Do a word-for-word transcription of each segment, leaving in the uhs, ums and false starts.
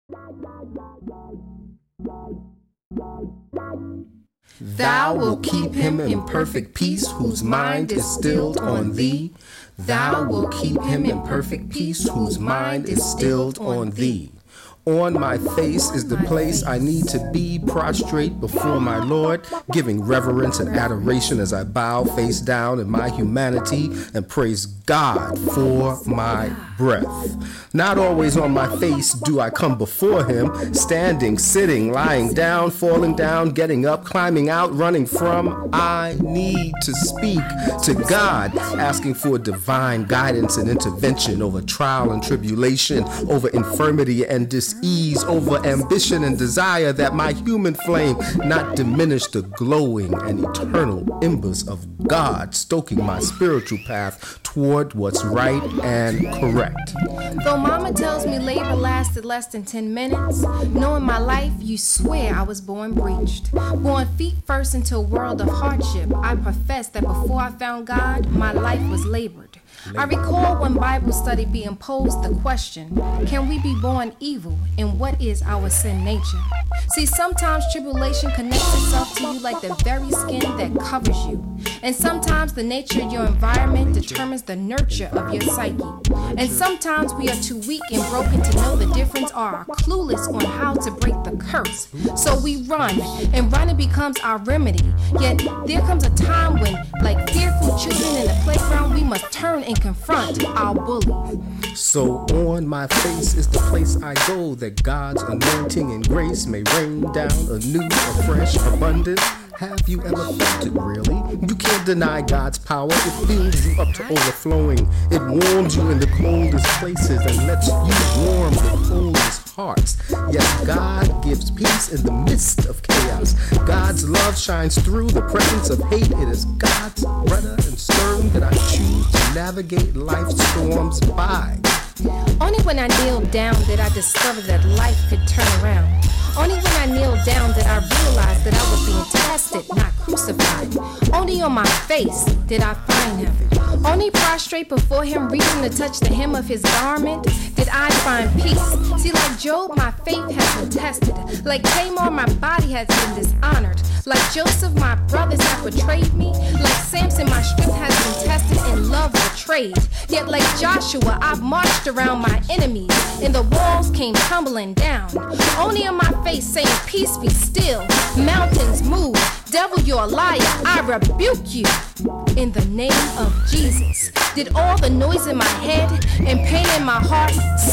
Thou wilt keep him in perfect peace, whose mind is stilled on thee. Thou wilt keep him in perfect peace, whose mind is stilled on thee. On my face is the place I need to be, prostrate before my Lord, giving reverence and adoration as I bow face down in my humanity and praise God for my breath. Not always on my face do I come before him, standing, sitting, lying down, falling down, getting up, climbing out, running from. I need to speak to God, asking for divine guidance and intervention over trial and tribulation, over infirmity and dis-ease, over ambition and desire, that my human flame not diminish the glowing and eternal embers of God, stoking my spiritual path toward what's right and correct. Though mama tells me labor lasted less than ten minutes, knowing my life, you swear I was born breached. Born feet first into a world of hardship, I profess that before I found God, my life was labored. I recall when Bible study being posed the question, can we be born evil, and what is our sin nature? See, sometimes tribulation connects itself to you like the very skin that covers you. And sometimes the nature of your environment determines the nurture of your psyche. And sometimes we are too weak and broken to know the difference or are clueless on how to break the curse. So we run, and running becomes our remedy. Yet there comes a time when, like fearful children in the playground, we must turn and confront our bully. So on my face is the place I go, that God's anointing and grace may rain down anew, afresh, abundant. Have you ever felt it, really? You can't deny God's power. It fills you up to overflowing. It warms you in the coldest places and lets you warm the coldest hearts. Yet God gives peace in the midst of chaos. God's love shines through the presence of hate. It is God's rudder and stern that I choose to navigate life's storms by. Only when I kneeled down did I discover that life could turn around. Only when I kneeled down did I realize that I was being tested, not crucified. Only on my face did I find him. Only prostrate before him, reaching to touch the hem of his garment, did I find peace. See, like Job, my faith has been tested. Like Tamar, my body has been dishonored. Like Joseph, my brothers have betrayed me. Like Samson, my strength has been tested and love betrayed. Yet like Joshua, I've marched around my enemies, and the walls came tumbling down. Only on my face saying, peace be still, mountains move. Devil, you're a liar, I rebuke you. In the name of Jesus, did all the noise in my head and pain in my heart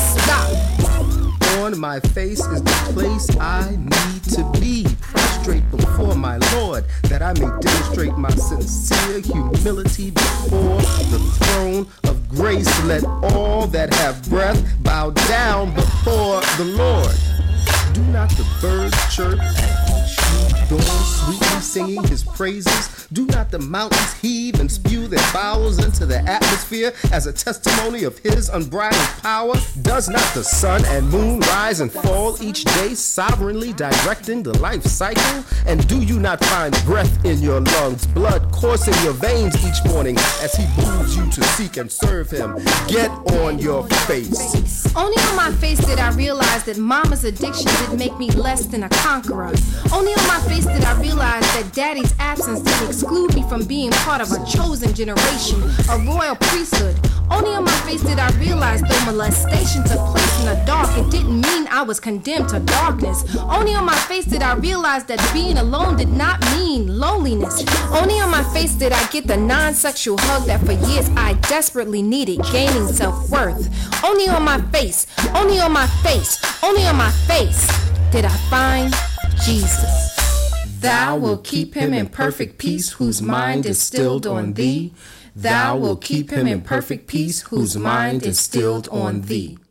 stop? On my face is the place I need to be, prostrate before my Lord, that I may demonstrate my sincere humility before the throne of grace. Let all that have breath bow down before the Lord. Do not the birds chirp and sheep dawn, sweetly singing his praises? Do not the mountains heave and spew their bowels into the atmosphere as a testimony of his unbridled power? Does not the sun and moon rise and fall each day, sovereignly directing the life cycle? And do you not find breath in your lungs, blood coursing your veins each morning as he moves you to seek and serve him? Get on your face. Only on my face did I realize that mama's addiction didn't make me less than a conqueror. Only on my face did I realize that daddy's absence didn't exclude me from being part of a chosen generation, a royal priesthood. Only on my face did I realize though molestation took place in the dark, it didn't mean I was condemned to darkness. Only on my face did I realize that being alone did not mean loneliness. Only on my face did I get the non-sexual hug that for years I desperately needed, gaining self-worth. Only on my face, only on my face, only on my face did I find Jesus. Thou wilt keep him in perfect peace, whose mind is stilled on thee. Thou wilt keep him in perfect peace, whose mind is stilled on thee.